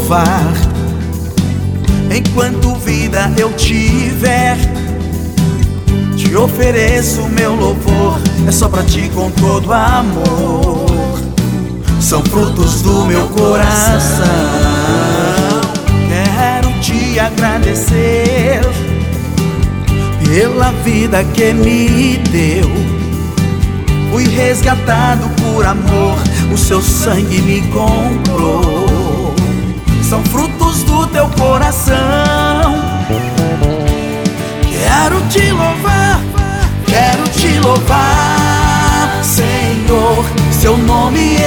louvar. Enquanto vida eu tiver, te ofereço meu louvor. É só pra ti com todo amor. São frutos do meu coração. Quero te agradecer pela vida que me deu. Fui resgatado por amor, o seu sangue me comprou. São frutos do teu coração. Quero te louvar, Senhor, seu nome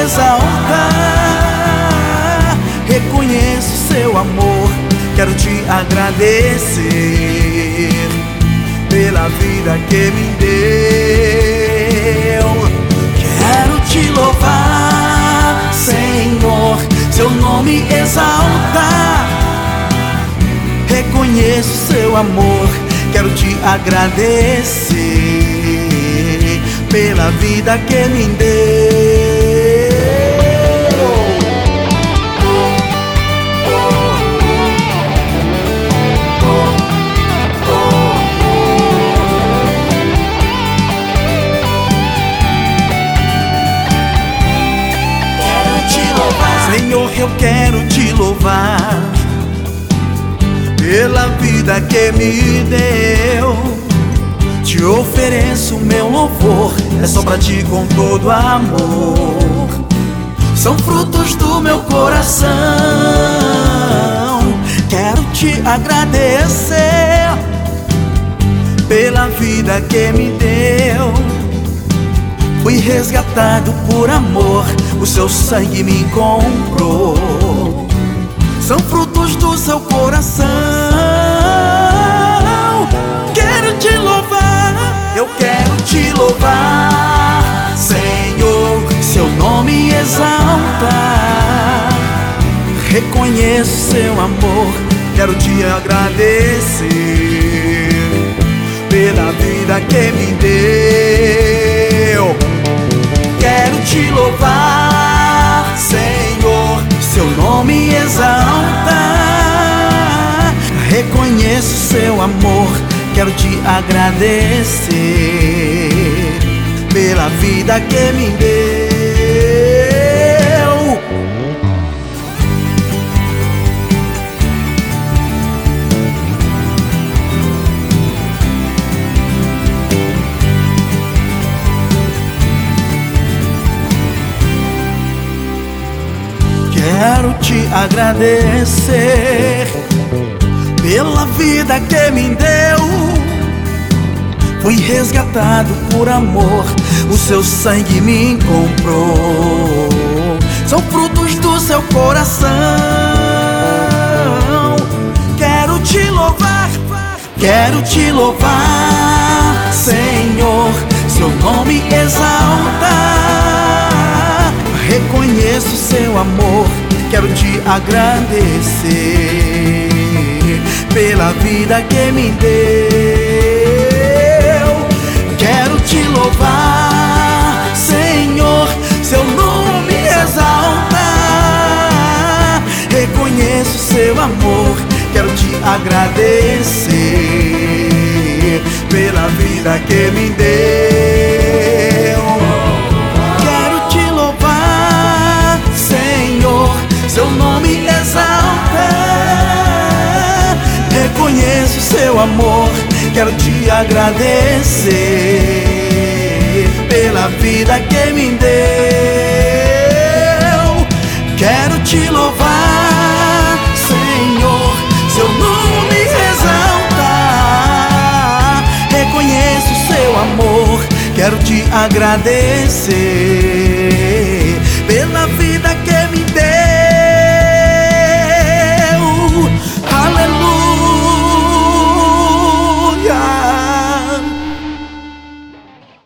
exaltar. Reconheço seu amor, quero te agradecer pela vida que me deu. Quero te louvar, Senhor, seu nome exaltar. Reconheço seu amor, quero te agradecer pela vida que me deu. Senhor, eu quero te louvar pela vida que me deu. Te ofereço meu louvor, é só pra ti com todo amor. São frutos do meu coração. Quero te agradecer pela vida que me deu. Fui resgatado por amor, o seu sangue me comprou. São frutos do seu coração. Quero te louvar, eu quero te louvar, Senhor, seu nome exaltar. Reconheço seu amor, quero te agradecer pela vida que me deu. Quero te louvar, Senhor, seu nome exaltar. Reconheço seu amor, quero te agradecer pela vida que me deu. Quero te agradecer pela vida que me deu. Fui resgatado por amor, o seu sangue me comprou. São frutos do seu coração. Quero te louvar, Senhor, seu nome exaltar. Reconheço seu amor, quero te agradecer pela vida que me deu. Quero te louvar, Senhor, seu nome exaltar. Reconheço seu amor, quero te agradecer pela vida que me deu. Quero te louvar, Senhor, seu nome exaltar. Reconheço seu amor, quero te agradecer pela vida que me deu. Quero te louvar, Senhor, seu nome exaltar. Reconheço seu amor, quero te agradecer pela vida que